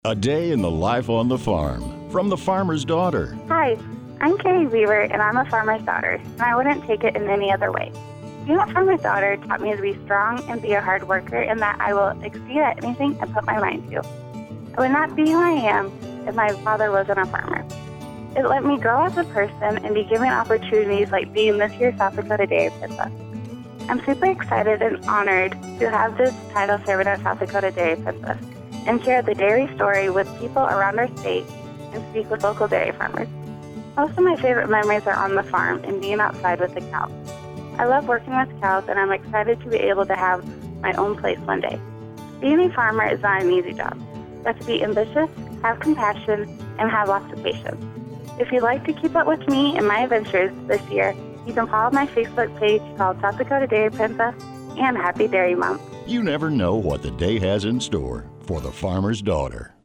A day in the life on the farm from the farmer's daughter. Hi, I'm Carrie Weaver, and I'm a farmer's daughter, and I wouldn't take it in any other way. Being a farmer's daughter taught me to be strong and be a hard worker, and that I will succeed at anything I put my mind to. I would not be who I am if my father wasn't a farmer. It let me grow as a person and be given opportunities like being this year's South Dakota Dairy Princess. I'm super excited and honored to have this title serving as South Dakota Dairy Princess and share the dairy story with people around our state and speak with local dairy farmers. Most of my favorite memories are on the farm and being outside with the cows. I love working with cows, and I'm excited to be able to have my own place one day. Being a farmer is not an easy job. You have to be ambitious, have compassion, and have lots of patience. If you'd like to keep up with me and my adventures this year, you can follow my Facebook page called South Dakota Dairy Princess and Happy Dairy Month. You never know what the day has in store for the farmer's daughter.